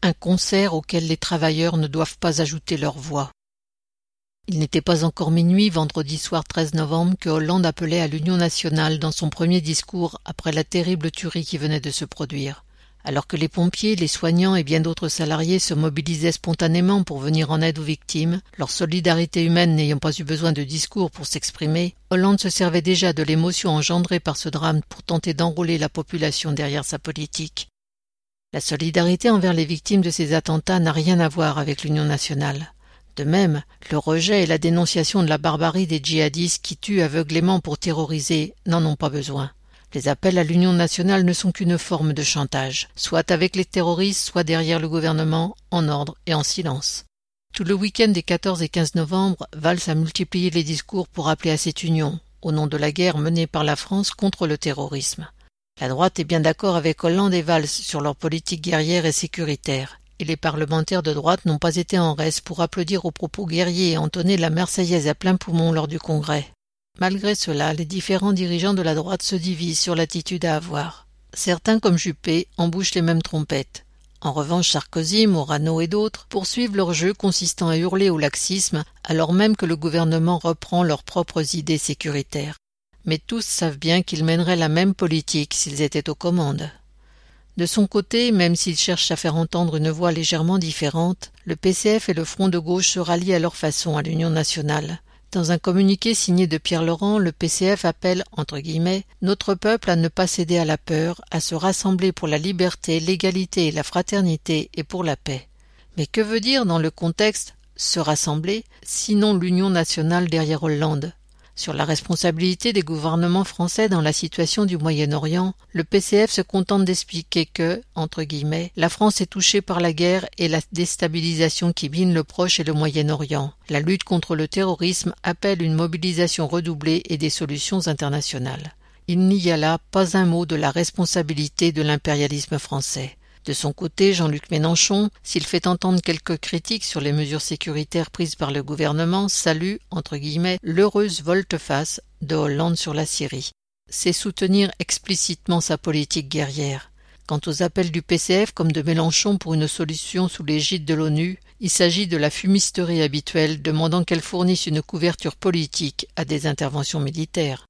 un concert auquel les travailleurs ne doivent pas ajouter leur voix. Il n'était pas encore minuit, vendredi soir 13 novembre, que Hollande appelait à l'Union nationale dans son premier discours après la terrible tuerie qui venait de se produire. Alors que les pompiers, les soignants et bien d'autres salariés se mobilisaient spontanément pour venir en aide aux victimes, leur solidarité humaine n'ayant pas eu besoin de discours pour s'exprimer, Hollande se servait déjà de l'émotion engendrée par ce drame pour tenter d'enrôler la population derrière sa politique. La solidarité envers les victimes de ces attentats n'a rien à voir avec l'Union nationale. De même, le rejet et la dénonciation de la barbarie des djihadistes qui tuent aveuglément pour terroriser n'en ont pas besoin. Les appels à l'Union nationale ne sont qu'une forme de chantage, soit avec les terroristes, soit derrière le gouvernement, en ordre et en silence. Tout le week-end des 14 et 15 novembre, Valls a multiplié les discours pour appeler à cette union, au nom de la guerre menée par la France contre le terrorisme. La droite est bien d'accord avec Hollande et Valls sur leur politique guerrière et sécuritaire. Et les parlementaires de droite n'ont pas été en reste pour applaudir aux propos guerriers et entonner la Marseillaise à plein poumon lors du Congrès. Malgré cela, les différents dirigeants de la droite se divisent sur l'attitude à avoir. Certains, comme Juppé, embouchent les mêmes trompettes. En revanche, Sarkozy, Morano et d'autres poursuivent leur jeu consistant à hurler au laxisme alors même que le gouvernement reprend leurs propres idées sécuritaires. Mais tous savent bien qu'ils mèneraient la même politique s'ils étaient aux commandes. De son côté, même s'ils cherchent à faire entendre une voix légèrement différente, le PCF et le Front de gauche se rallient à leur façon à l'Union nationale. Dans un communiqué signé de Pierre Laurent, le PCF appelle, entre guillemets, « notre peuple à ne pas céder à la peur, à se rassembler pour la liberté, l'égalité et la fraternité et pour la paix ». Mais que veut dire dans le contexte « se rassembler » sinon l'Union nationale derrière Hollande ? Sur la responsabilité des gouvernements français dans la situation du Moyen-Orient, le PCF se contente d'expliquer que, entre guillemets, la France est touchée par la guerre et la déstabilisation qui mine le Proche et le Moyen-Orient. La lutte contre le terrorisme appelle une mobilisation redoublée et des solutions internationales. Il n'y a là pas un mot de la responsabilité de l'impérialisme français. De son côté, Jean-Luc Mélenchon, s'il fait entendre quelques critiques sur les mesures sécuritaires prises par le gouvernement, salue, entre guillemets, l'heureuse volte-face de Hollande sur la Syrie. C'est soutenir explicitement sa politique guerrière. Quant aux appels du PCF comme de Mélenchon pour une solution sous l'égide de l'ONU, il s'agit de la fumisterie habituelle demandant qu'elle fournisse une couverture politique à des interventions militaires.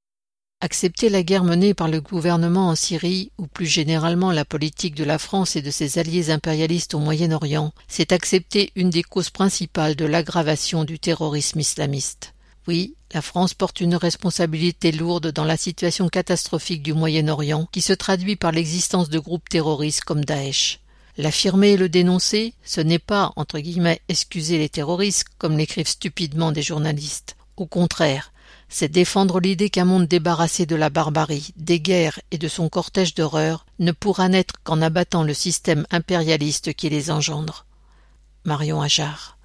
Accepter la guerre menée par le gouvernement en Syrie, ou plus généralement la politique de la France et de ses alliés impérialistes au Moyen-Orient, c'est accepter une des causes principales de l'aggravation du terrorisme islamiste. Oui, la France porte une responsabilité lourde dans la situation catastrophique du Moyen-Orient qui se traduit par l'existence de groupes terroristes comme Daesh. L'affirmer et le dénoncer, ce n'est pas, entre guillemets, excuser les terroristes, comme l'écrivent stupidement des journalistes. Au contraire, c'est défendre l'idée qu'un monde débarrassé de la barbarie, des guerres et de son cortège d'horreurs ne pourra naître qu'en abattant le système impérialiste qui les engendre. Marion Ajard.